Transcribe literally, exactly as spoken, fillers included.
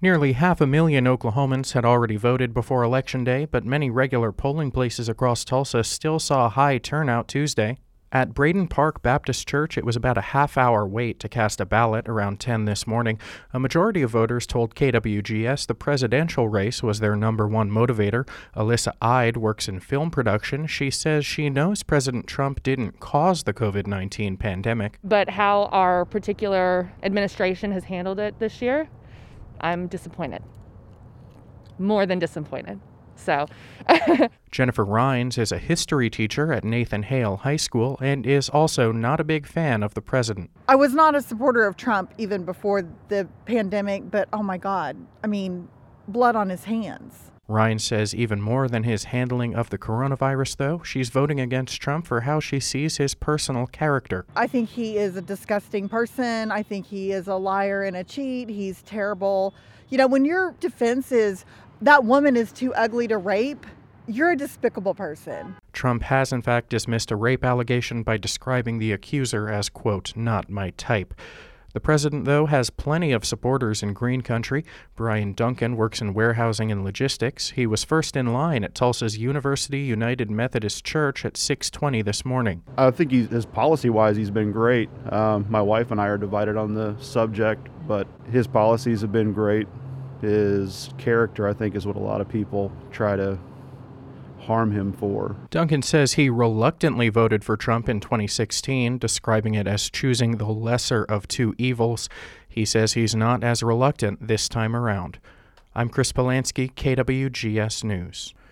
Nearly half a million Oklahomans had already voted before Election Day, but many regular polling places across Tulsa still saw a high turnout Tuesday. At Braden Park Baptist Church, it was about a half-hour wait to cast a ballot around ten this morning. A majority of voters told K W G S the presidential race was their number one motivator. Alyssa Ide works in film production. She says she knows President Trump didn't cause the covid nineteen pandemic. But how our particular administration has handled it this year, I'm disappointed. More than disappointed. So, Jennifer Rhines is a history teacher at Nathan Hale High School and is also not a big fan of the president. I was not a supporter of Trump even before the pandemic, but oh my God, I mean, blood on his hands. Rhines says even more than his handling of the coronavirus, though, she's voting against Trump for how she sees his personal character. I think he is a disgusting person. I think he is a liar and a cheat. He's terrible. You know, when your defense is that woman is too ugly to rape, you're a despicable person. Trump has, in fact, dismissed a rape allegation by describing the accuser as, quote, not my type. The president, though, has plenty of supporters in Green Country. Brian Duncan works in warehousing and logistics. He was first in line at Tulsa's University United Methodist Church at six twenty this morning. I think he's, his policy-wise, he's been great. Um, my wife and I are divided on the subject, but his policies have been great. His character, I think, is what a lot of people try to harm him for. Duncan says he reluctantly voted for Trump in twenty sixteen, describing it as choosing the lesser of two evils. He says he's not as reluctant this time around. I'm Chris Polanski, K W G S News.